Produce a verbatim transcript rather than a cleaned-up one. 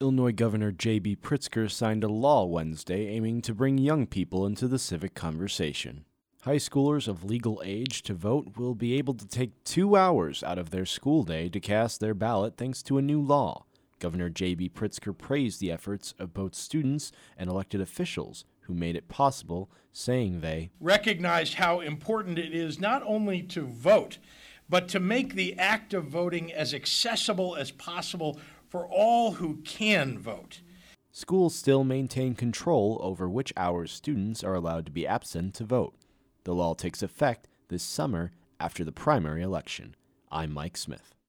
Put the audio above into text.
Illinois Governor J B Pritzker signed a law Wednesday aiming to bring young people into the civic conversation. High schoolers of legal age to vote will be able to take two hours out of their school day to cast their ballot thanks to a new law. Governor J B Pritzker praised the efforts of both students and elected officials who made it possible, saying they recognized how important it is not only to vote, but to make the act of voting as accessible as possible for all who can vote. Schools still maintain control over which hours students are allowed to be absent to vote. The law takes effect this summer after the primary election. I'm Mike Smith.